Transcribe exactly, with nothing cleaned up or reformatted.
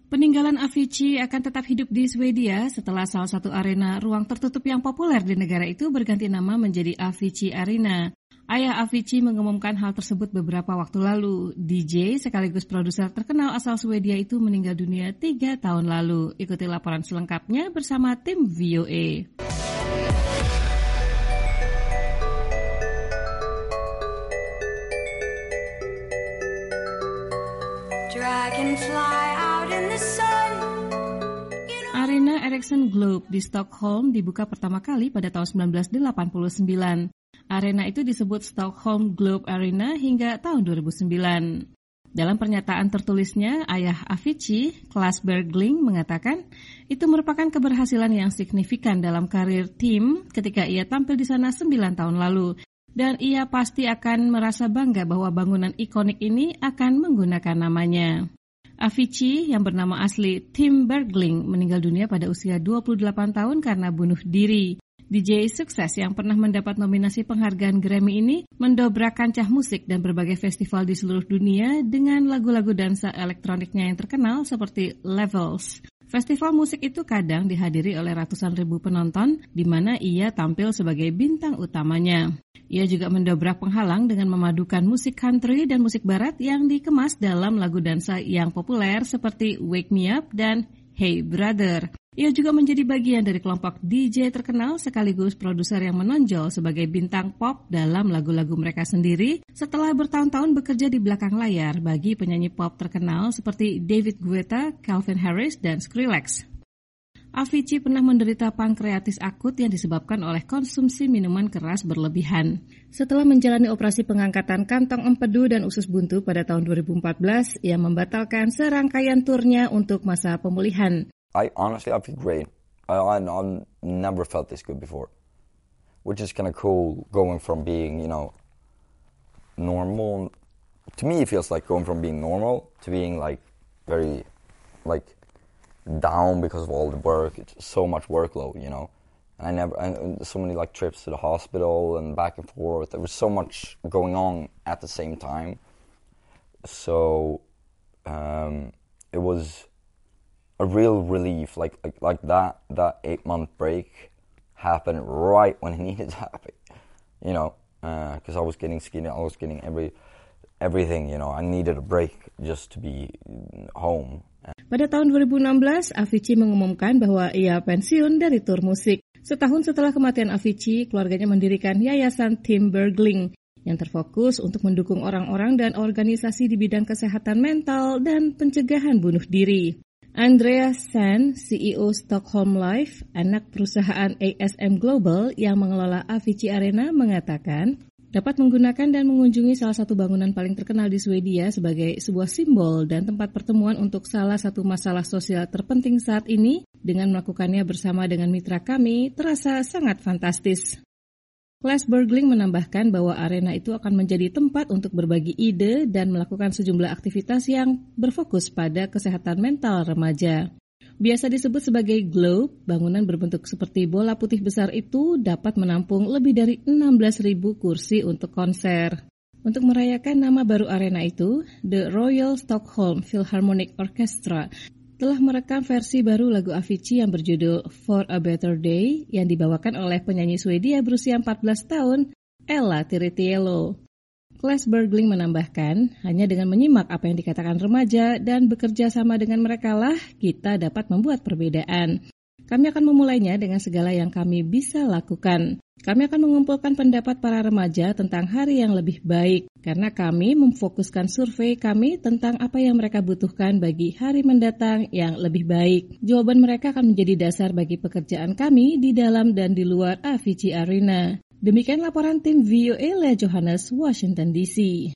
Peninggalan Avicii akan tetap hidup di Swedia setelah salah satu arena ruang tertutup yang populer di negara itu berganti nama menjadi Avicii Arena. Ayah Avicii mengumumkan hal tersebut beberapa waktu lalu. D J sekaligus produser terkenal asal Swedia itu meninggal dunia tiga tahun lalu. Ikuti laporan selengkapnya bersama tim V O A. Dragonfly out in the sun. Arena Ericsson Globe di Stockholm dibuka pertama kali pada tahun sembilan belas delapan puluh sembilan. Arena itu disebut Stockholm Globe Arena hingga tahun dua ribu sembilan. Dalam pernyataan tertulisnya, ayah Avicii, Klas Bergling, mengatakan itu merupakan keberhasilan yang signifikan dalam karir tim ketika ia tampil di sana sembilan tahun lalu. Dan ia pasti akan merasa bangga bahwa bangunan ikonik ini akan menggunakan namanya. Avicii yang bernama asli Tim Bergling meninggal dunia pada usia dua puluh delapan tahun karena bunuh diri. D J sukses yang pernah mendapat nominasi penghargaan Grammy ini mendobrak kancah musik dan berbagai festival di seluruh dunia dengan lagu-lagu dansa elektroniknya yang terkenal seperti Levels. Festival musik itu kadang dihadiri oleh ratusan ribu penonton, di mana ia tampil sebagai bintang utamanya. Ia juga mendobrak penghalang dengan memadukan musik country dan musik barat yang dikemas dalam lagu dansa yang populer seperti Wake Me Up dan Hey Brother. Ia juga menjadi bagian dari kelompok D J terkenal sekaligus produser yang menonjol sebagai bintang pop dalam lagu-lagu mereka sendiri setelah bertahun-tahun bekerja di belakang layar bagi penyanyi pop terkenal seperti David Guetta, Calvin Harris, dan Skrillex. Avicii pernah menderita pankreatis akut yang disebabkan oleh konsumsi minuman keras berlebihan. Setelah menjalani operasi pengangkatan kantong empedu dan usus buntu pada tahun dua ribu empat belas, ia membatalkan serangkaian turnya untuk masa pemulihan. I honestly, I feel great. I, I, I've never felt this good before, which is kind of cool. Going from being, you know, normal. To me, it feels like going from being normal to being like very, like down because of all the work. It's so much workload, you know. And I never, and so many like trips to the hospital and back and forth. There was so much going on at the same time. So um, it was a real relief, like like like that that eight month break happened right when it needed to happen, you know, because uh, I was getting skinny, I was getting every everything, you know, I needed a break just to be home. Pada tahun dua ribu enam belas, Avicii mengumumkan bahwa ia pensiun dari tur musik. Setahun setelah kematian Avicii, keluarganya mendirikan Yayasan Tim Bergling yang terfokus untuk mendukung orang-orang dan organisasi di bidang kesehatan mental dan pencegahan bunuh diri. Andreas Sand, C E O Stockholm Life, anak perusahaan A S M Global yang mengelola Avicii Arena, mengatakan dapat menggunakan dan mengunjungi salah satu bangunan paling terkenal di Swedia sebagai sebuah simbol dan tempat pertemuan untuk salah satu masalah sosial terpenting saat ini dengan melakukannya bersama dengan mitra kami terasa sangat fantastis. Klas Bergling menambahkan bahwa arena itu akan menjadi tempat untuk berbagi ide dan melakukan sejumlah aktivitas yang berfokus pada kesehatan mental remaja. Biasa disebut sebagai globe, bangunan berbentuk seperti bola putih besar itu dapat menampung lebih dari enam belas ribu kursi untuk konser. Untuk merayakan nama baru arena itu, The Royal Stockholm Philharmonic Orchestra telah merekam versi baru lagu Avicii yang berjudul For a Better Day yang dibawakan oleh penyanyi Swedia berusia empat belas tahun, Ella Tiritiello. Klas Bergling menambahkan, hanya dengan menyimak apa yang dikatakan remaja dan bekerja sama dengan mereka lah kita dapat membuat perbedaan. Kami akan memulainya dengan segala yang kami bisa lakukan. Kami akan mengumpulkan pendapat para remaja tentang hari yang lebih baik, karena kami memfokuskan survei kami tentang apa yang mereka butuhkan bagi hari mendatang yang lebih baik. Jawaban mereka akan menjadi dasar bagi pekerjaan kami di dalam dan di luar Avicii Arena. Demikian laporan tim V O A Lea Johannes, Washington D C.